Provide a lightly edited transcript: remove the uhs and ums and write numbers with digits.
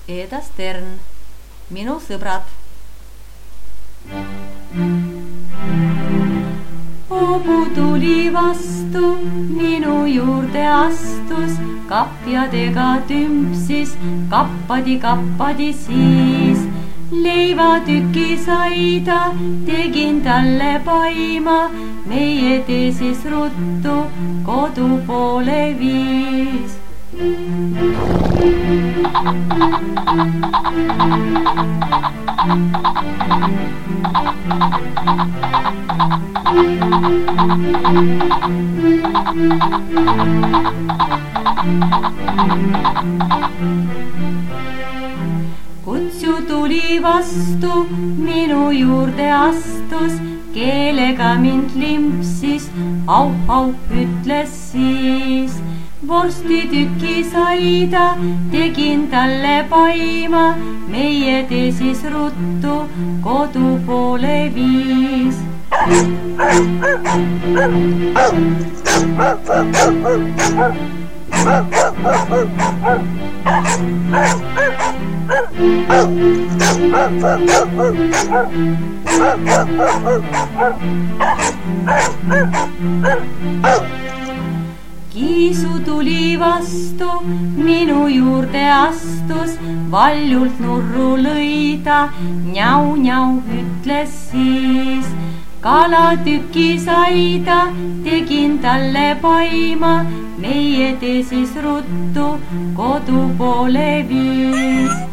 Eda Stern, minu sõbrad. Hoobu tuli vastu, minu juurde astus, kapjadega tümpsis, kappadi siis. Leivatüki sai ta, tegin talle paima, meie tee siis ruttu kodu poole viis. Kutsu tuli vastu, minu juurde astus, keelega mind limpsis, au, ütles siis. Vorstitüki sai ta, tegin talle paima, meie tee siis ruttu kodu poole viis. Kiisu tuli vastu, minu juurde astus, valjult nurru lõi ta, njau, ütles siis. Kalatüki sai ta, tegin talle paima, meie tee siis ruttu kodu poole viis.